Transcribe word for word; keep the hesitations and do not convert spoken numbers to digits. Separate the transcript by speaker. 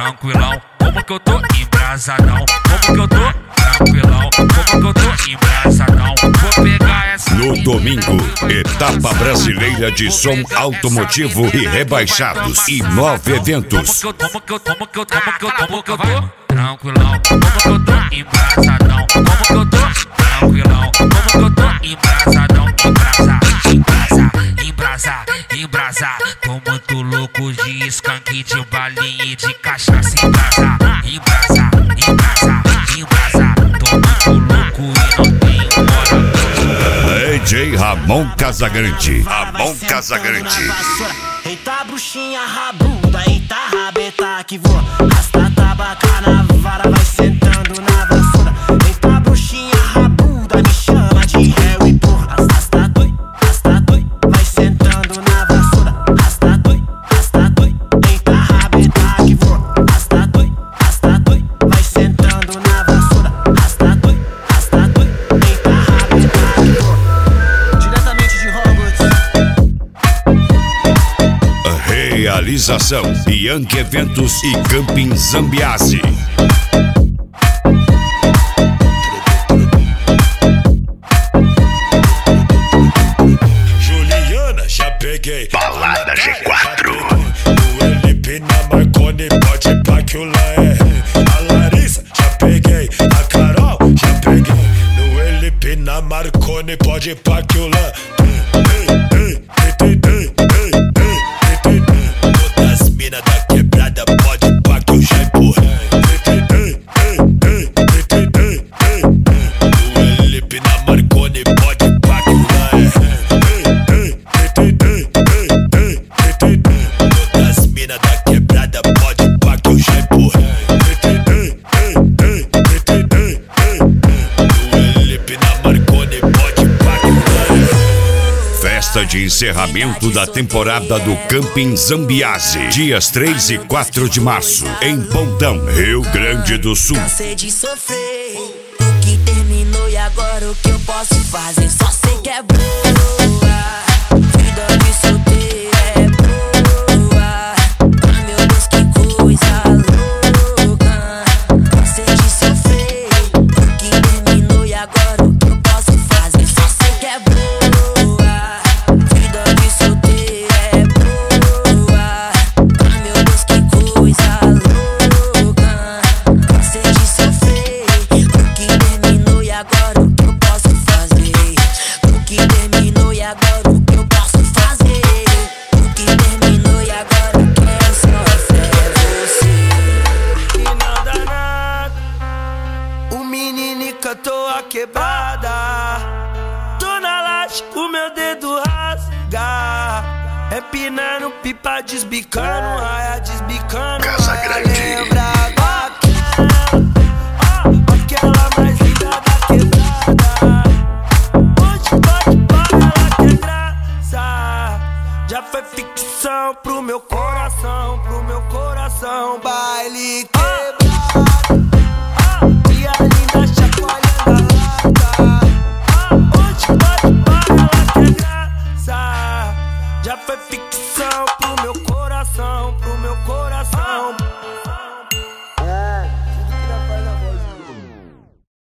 Speaker 1: tranquilão. Como que eu tô embrasadão? Como que eu tô tranquilão? Como que eu tô embrasadão? Vou pegar essa.
Speaker 2: No domingo, etapa brasileira de som automotivo e rebaixados e nove eventos.
Speaker 1: Como que eu, como que eu, como que eu, como que eu, como que eu tô tranquilão? Como que eu tô embrasadão? Como que eu tô tranquilão? Como que eu tô embrasadão? Embrasa, embrasa, embrasa, embrasa. Tô muito louco de skunk, de balinha e de cachaça. Embrasa, embrasa, embrasa, embrasa. Tô muito louco e não tenho hora.
Speaker 2: D J Ramon Casagrande. Ramon Casagrande.
Speaker 3: Eita bruxinha rabuda, eita rabeta que voa. Rasta tabaca na vara, vai sentando na vassoura. Eita bruxinha rabuda, me chama de réu e porra. Rasta doi, rasta doi, vai sentando na vassoura. Rasta doi, rasta doi, eita rabeta que voa. Rasta doi, rasta doi, vai sentando na vassoura. Rasta doi, rasta doi, eita rabeta que voa. Diretamente de Hogwarts.
Speaker 2: Realização Bianchi Eventos e Camping Zambiase.
Speaker 4: Juliana, já peguei.
Speaker 2: Balada G quatro.
Speaker 4: O L P na Marconi, pode pá que o lá é. A Larissa, já peguei. A Carol, já peguei. No L P na Marconi, pode pá que o lá. Todas as minas da quebrada, pode pá que eu já empurrei. No L P na Marconi, pode pá que o lá é. Todas as minas da quebrada, pode pá que eu já empurrei. No L P na Marconi, pode pá que o lá é.
Speaker 2: Festa de encerramento da temporada do Camping Zambiase. Dias três e quatro de março, em Pontão, Rio Grande do Sul.
Speaker 3: Cansei de sofrer, o que terminou e agora o que eu posso fazer? Só sei que é boa, vida de solteiro é boa. Ah, meu Deus, que coisa louca. Cansei de sofrer, o que terminou e agora o que eu posso fazer? Só sei que é boa, vida de solteiro é boa. Ah, meu Deus, que coisa louca. Cansei de sofrer, o que terminou e agora o que eu posso fazer? O que terminou e agora o que eu posso fazer? O que terminou e agora eu quero só é você. E não dá nada, o menino cantou a quebrada. Tô na laje, o meu dedo rasga. Empinando pipa, desbicando raia, desbicando
Speaker 2: Casagrande.
Speaker 3: raia. Lembra daquela, aquela mais linda da quebrada. Hoje pode para ela que é graça. Já foi ficção pro meu coração, pro meu coração. Baile quebrado, dia